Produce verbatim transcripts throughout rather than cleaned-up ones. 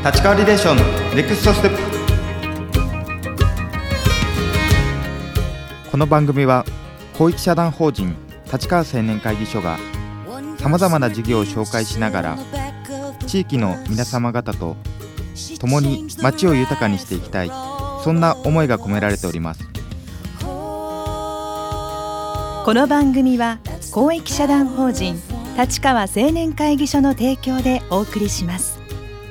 立川リレーションネクストステップ。この番組は公益社団法人立川青年会議所がさまざまな事業を紹介しながら地域の皆様方と共に街を豊かにしていきたい、そんな思いが込められております。 この番組は公益社団法人立川青年会議所の提供でお送りします。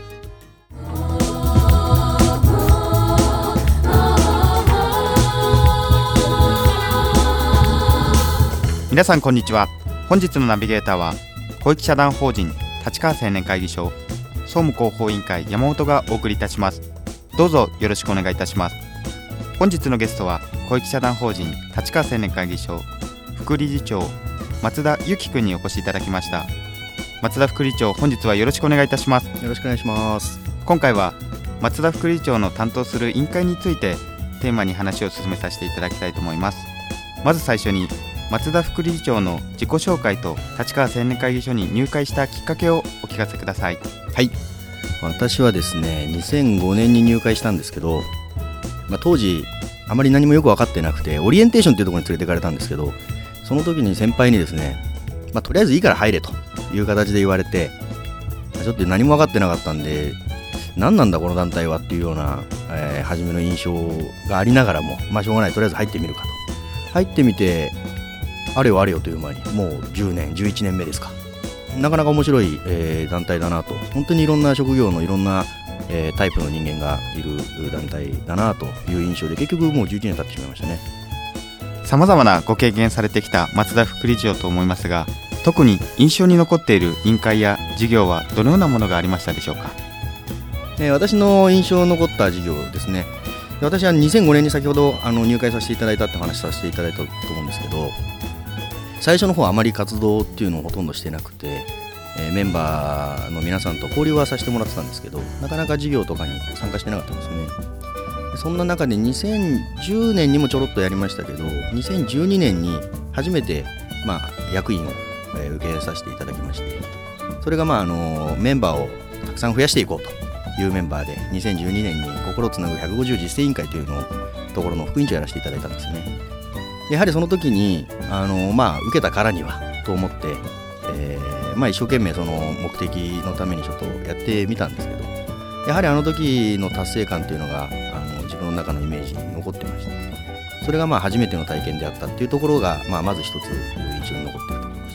皆さんこんにちは。本日のナビゲーターは公益社団法人立川青年会議所総務広報委員会山本がお送りいたします。どうぞよろしくお願いいたします。本日のゲストは公益社団法人立川青年会議所副理事長松田由紀君にお越しいただきました。松田副理事長、本日はよろしくお願いいたします。 よろしくお願いします。 今回は松田副理事長の担当する委員会についてテーマに話を進めさせていただきたいと思います。まず最初に松田副理事長の自己紹介と立川青年会議所に入会したきっかけをお聞かせください。 はい、私はですねにせんごねんに入会したんですけど、まあ、当時あまり何もよく分かってなくてオリエンテーションというところに連れて行かれたんですけど、その時に先輩にですね、まあ、とりあえずいいから入れという形で言われて、ちょっと何も分かってなかったんで何なんだこの団体はっていうような、えー、初めの印象がありながらも、まあしょうがない、とりあえず入ってみるかと。入ってみてあれよあれよという間にもうじゅうねんじゅういちねんめですか。なかなか面白い、えー、団体だなと。本当にいろんな職業のいろんな、えー、タイプの人間がいる団体だなという印象で、結局もうじゅういちねん経ってしまいましたね。 さまざまなご経験されてきた松田副理事長と思いますが、特に印象に残っている委員会や事業はどのようなものがありましたでしょうか。 えー、私の印象に残った事業ですね。私はにせんごねんに先ほどあの入会させていただいたって話させていただいたと思うんですけど、最初の方はあまり活動っていうのをほとんどしてなくて、えー、メンバーの皆さんと交流はさせてもらってたんですけど、なかなか事業とかに参加してなかったんですよね。そんな中でにせんじゅうねんにもちょろっとやりましたけど、にせんじゅうにねんに初めて、まあ、役員を、えー、受けさせていただきまして、それが、まああのメンバーをたくさん増やしていこうというメンバーで、にせんじゅうにねんに心つなぐひゃくごじゅう実践委員会というのをところの副委員長をやらせていただいたんですね。やはりその時にあの、まあ、受けたからにはと思って、えーまあ、一生懸命その目的のためにちょっとやってみたんですけど、やはりあの時の達成感というのがあの自分の中のイメージに残ってまして、それがまあ初めての体験であったっていうところが、まあ、まず一つ印象に残っていると思います。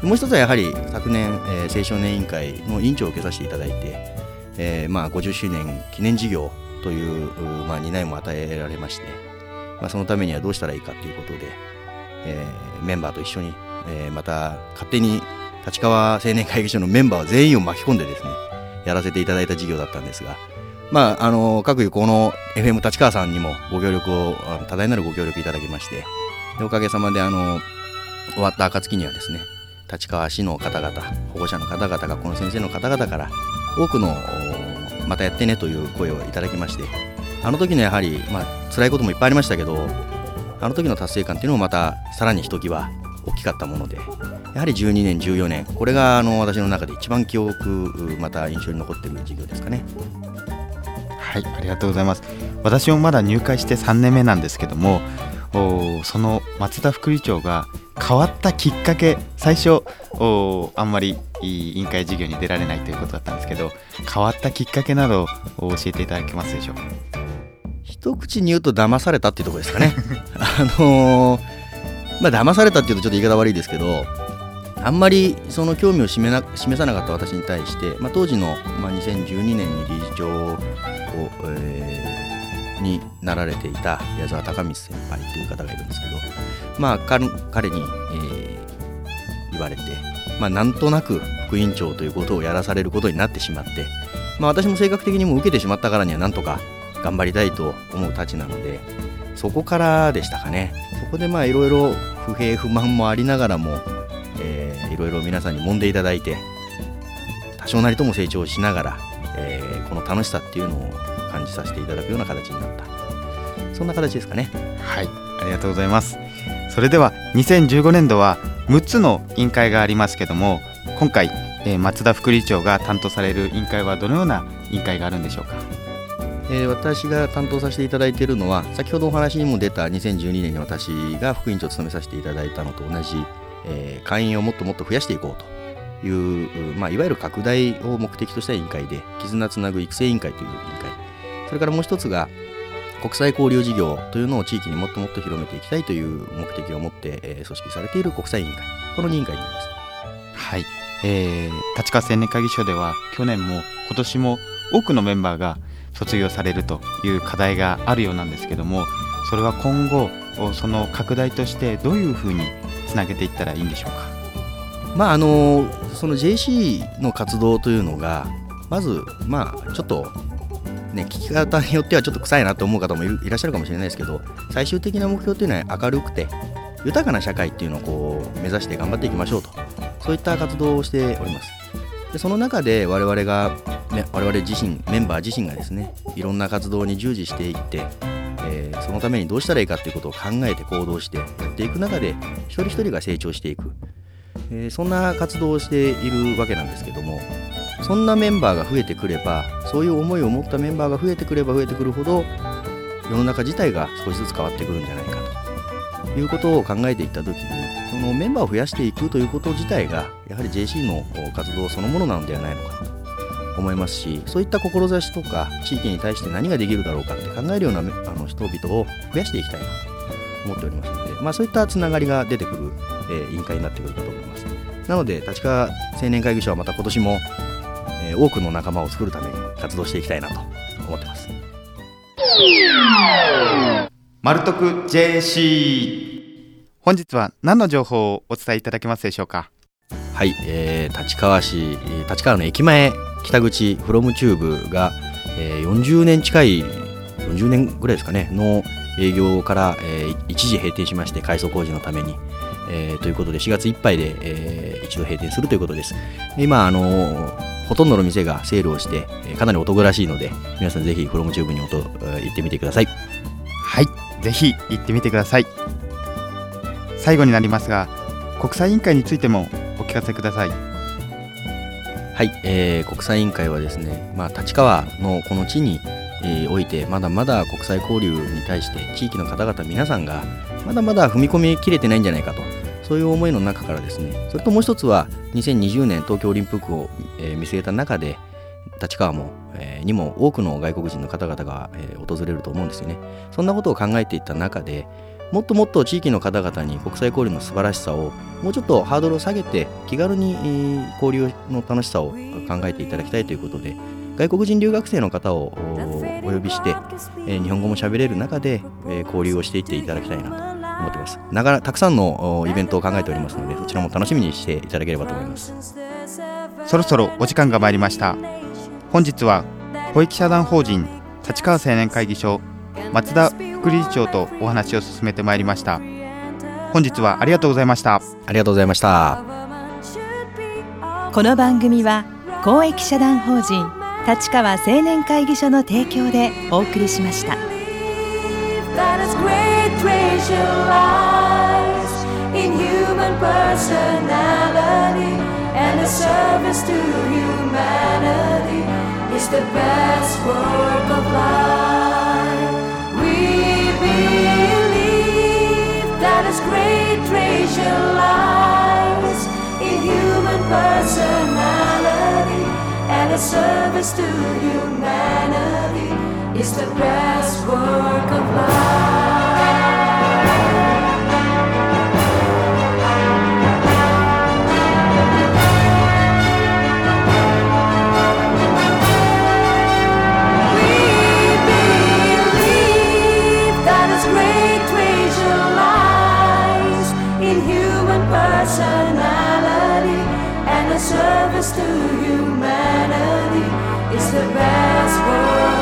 もう一つはやはり昨年、えー、青少年委員会の委員長を受けさせていただいて、えーまあ、ごじゅっしゅうねん記念事業という、まあ、担いも与えられまして、まあ、そのためにはどうしたらいいかということで、えー、メンバーと一緒に、えー、また勝手に立川青年会議所のメンバー全員を巻き込んでですねやらせていただいた事業だったんですが、まああの各有この エフエム 立川さんにもご協力を多大なるご協力いただきまして、でおかげさまであの終わった暁にはですね、立川市の方々、保護者の方々、学校の先生の方々から多くのまたやってねという声をいただきまして、あの時のやはり、まあ、辛いこともいっぱいありましたけど、あの時の達成感っていうのもまたさらにひときわ大きかったもので、やはりじゅうにねんじゅうよねん、これがあの私の中で一番記憶また印象に残っている事業ですかね。 はい、ありがとうございます。私もまだ入会してさんねんめなんですけども、その松田副理事長が変わったきっかけ、最初あんまり委員会事業に出られないということだったんですけど、変わったきっかけなどを教えていただけますでしょうか。 一口に言うと騙されたっていうところですかね。あのー、まあ騙されたっていうとちょっと言い方悪いですけど、あんまりその興味を示な示さなかった私に対して、まあ、当時の、まあ、にせんじゅうにねんに理事長を、えー、になられていた矢沢隆光先輩という方がいるんですけど、まあ彼に、えー、言われて、まあ、なんとなく副委員長ということをやらされることになってしまって、まあ、私も性格的にも受けてしまったからにはなんとか頑張りたいと思うたちなので、そこからでしたかね。そこでまあいろいろ不平不満もありながらも、えー、いろいろ皆さんに揉んでいただいて、多少なりとも成長しながら、えー、この楽しさっていうのを感じさせていただくような形になった、そんな形ですかね。 はい、ありがとうございます。それではにせんじゅうごねんどはむっつの委員会がありますけども、今回、えー、松田副理事長が担当される委員会はどのような委員会があるんでしょうか。 えー、私が担当させていただいているのは、先ほどお話にも出たにせんじゅうにねんに私が副委員長を務めさせていただいたのと同じ、えー、会員をもっともっと増やしていこうという、まあ、いわゆる拡大を目的とした委員会で、絆つなぐ育成委員会という委員会、それからもう一つが国際交流事業というのを地域にもっともっと広めていきたいという目的を持って、えー、組織されている国際委員会、この委員会になります。 はい、えー、立川青年会議所では去年も今年も多くのメンバーが卒業されるという課題があるようなんですけども、それは今後その拡大としてどういうふうにつなげていったらいいんでしょうか。 まああのその ジェーシー の活動というのがまずまあちょっとね、聞き方によってはちょっと臭いなと思う方もいるいらっしゃるかもしれないですけど、最終的な目標というのは明るくて豊かな社会っていうのをこう目指して頑張っていきましょうと、そういった活動をしております。でその中で我々が、ね、我々自身メンバー自身がですね、いろんな活動に従事していって、えー、そのためにどうしたらいいかということを考えて行動してやっていく中で一人一人が成長していく、えー、そんな活動をしているわけなんですけども、そんなメンバーが増えてくれば、そういう思いを持ったメンバーが増えてくれば増えてくるほど世の中自体が少しずつ変わってくるんじゃないかということを考えていったときに、そのメンバーを増やしていくということ自体がやはり ジェーシー の活動そのものなのではないのかと思いますし、そういった志とか地域に対して何ができるだろうかって考えるようなあの人々を増やしていきたいなと思っておりますので、まあ、そういったつながりが出てくる、えー、委員会になってくるかと思います。なので立川青年会議所はまた今年も、えー、多くの仲間を作るために活動していきたいなと思ってます。 マルトク ジェーシー、 本日は何の情報をお伝えいただけますでしょうか。 はい、えー、立川市立川の駅前北口フロムチューブが、えー、よんじゅうねん近いよんじゅうねんぐらいですかねの営業から、えー、一時閉店しまして、改装工事のために、えー、ということでしがついっぱいで、えー、一度閉店するということです。今、あのー、ほとんどの店がセールをして、えー、かなりお得らしいので、皆さんぜひフロムチューブにおと、えー、行ってみてください。 はい、ぜひ行ってみてください。最後になりますが、国際委員会についてもお聞かせください。 はい、えー、国際委員会はですね、まあ、立川のこの地に、えー、おいてまだまだ国際交流に対して地域の方々皆さんがまだまだ踏み込みきれてないんじゃないかと、そういう思いの中からですね、それともう一つはにせんにじゅうねん東京オリンピックを、えー、見据えた中で立川も、えー、にも多くの外国人の方々が、えー、訪れると思うんですよね。そんなことを考えていった中で、もっともっと地域の方々に国際交流の素晴らしさをもうちょっとハードルを下げて気軽に、えー、交流の楽しさを考えていただきたいということで、外国人留学生の方をお呼びして、えー、日本語も喋れる中で、えー、交流をしていっていただきたいなと思っています。ながらたくさんのイベントを考えておりますので、そちらも楽しみにしていただければと思います。 そろそろお時間が参りました。本日は公益社団法人立川青年会議所松田副理事長とお話を進めてまいりました。本日はありがとうございました。 ありがとうございました。 この番組は公益社団法人立川青年会議所の提供でお送りしました。 Great treasure lies in human personality, and its service to humanity is the best work of life.Personality and a service to humanity is the best word.